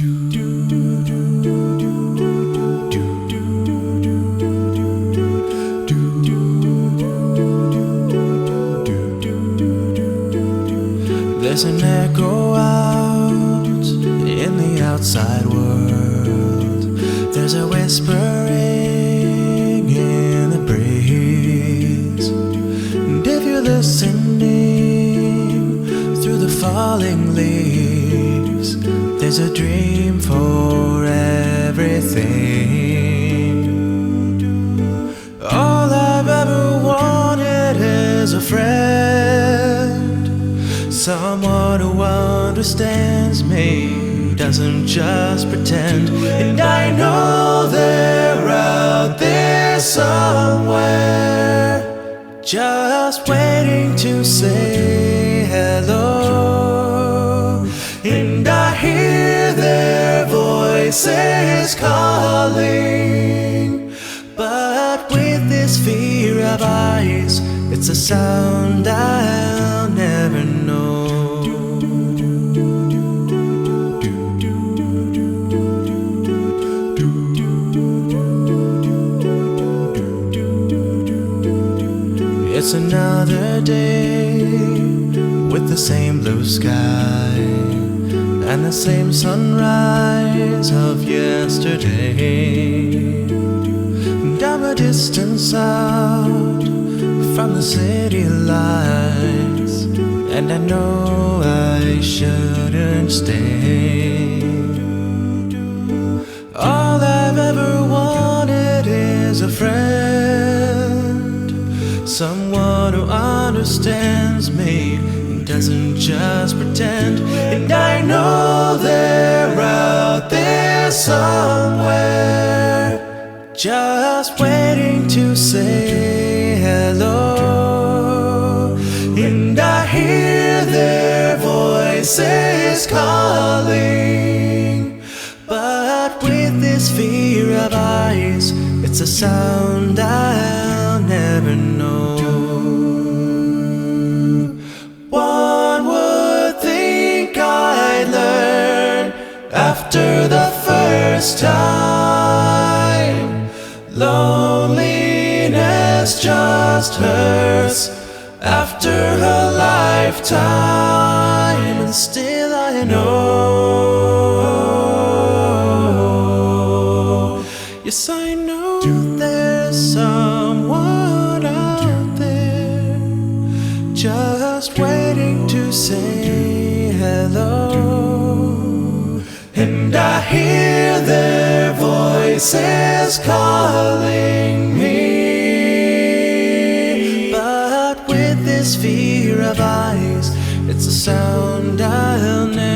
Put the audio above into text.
There's an echo out in the outside world. There's a whispering in the breeze. And if you're listening through the falling leaves, there's a dream for everything. All I've ever wanted is a friend, someone who understands me, doesn't just pretend. And I know they're out there somewhere, just waiting to say hello. And I hear their voices calling, but with this fear of eyes, it's a sound I'll never know. It's another day with the same blue sky and the same sunrise of yesterday. And I'm a distance out from the city lights, and I know I shouldn't stay. All I've ever wanted is a friend, someone who understands me and doesn't just pretend. And I know they're out there somewhere, just waiting to say hello. And I hear their voices calling, but with this fear of eyes, it's a sound I'll never know. One would think I'd learn after the first time. Loneliness just hurts after a lifetime, and still I know, yes I know there's someone out there, just waiting to say hello. And I hear their voices calling me, but with this fear of eyes, it's a sound I'll never